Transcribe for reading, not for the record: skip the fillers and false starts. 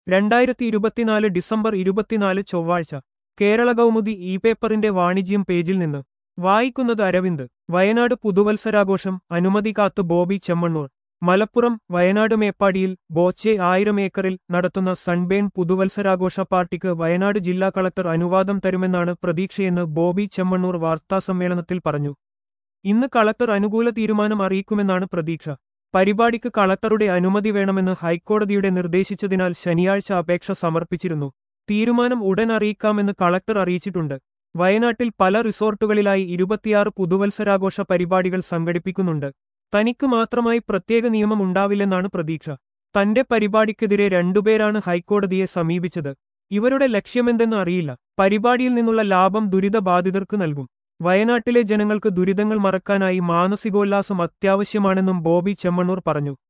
2024 December 24 ചൊവ്വാഴ്ച Kerala Kaumudi E പേപ്പറിന്റെ വാണിജ്യം പേജിൽ നിന്ന് വായിക്കുന്നത് അരവിന്ദ്. വയനാട് പുതുവത്സരാഘോഷം അനുമതി കാത്ത് ബോബി ചെമ്മണ്ണൂർ. മലപ്പുറം വയനാട് മേപ്പാടിയിൽ ബോച്ചെ 1000 ഏക്കറിൽ നടത്തുന്ന സൺബേൺ പുതുവത്സരാഘോഷ പാർട്ടിക്ക് വയനാട് ജില്ലാ കളക്ടർ അനുവാദം തരുമെന്നാണ് പ്രതീക്ഷയെന്ന് ബോബി ചെമ്മണ്ണൂർ വാർത്താസമ്മേളനത്തിൽ പറഞ്ഞു. ഇന്ന് കളക്ടർ അനുകൂല തീരുമാനം അറിയിക്കുമെന്നാണ് പ്രതീക്ഷ. പരിപാടിക്ക് കളക്ടറുടെ അനുമതി വേണമെന്ന് ഹൈക്കോടതിയുടെ നിർദ്ദേശിച്ചതിനാൽ ശനിയാഴ്ച അപേക്ഷ സമർപ്പിച്ചിരുന്നു. തീരുമാനം ഉടൻ അറിയിക്കാമെന്ന് കളക്ടർ അറിയിച്ചിട്ടുണ്ട്. വയനാട്ടിൽ പല റിസോർട്ടുകളിലായി 26 പുതുവത്സരാഘോഷ പരിപാടികൾ സംഘടിപ്പിക്കുന്നുണ്ട്. തനിക്ക് മാത്രമായി പ്രത്യേക നിയമം ഉണ്ടാവില്ലെന്നാണ് പ്രതീക്ഷ. തന്റെ പരിപാടിക്കെതിരെ 2 പേരാണ് ഹൈക്കോടതിയെ സമീപിച്ചത്. ഇവരുടെ ലക്ഷ്യമെന്തെന്ന് അറിയില്ല. പരിപാടിയിൽ നിന്നുള്ള ലാഭം ദുരിതബാധിതർക്ക് നൽകും. വയനാട്ടിലെ ജനങ്ങൾക്ക് ദുരിതങ്ങൾ മറക്കാനായി മാനസികോല്ലാസം അത്യാവശ്യമാണെന്നും ബോബി ചെമ്മണ്ണൂർ പറഞ്ഞു.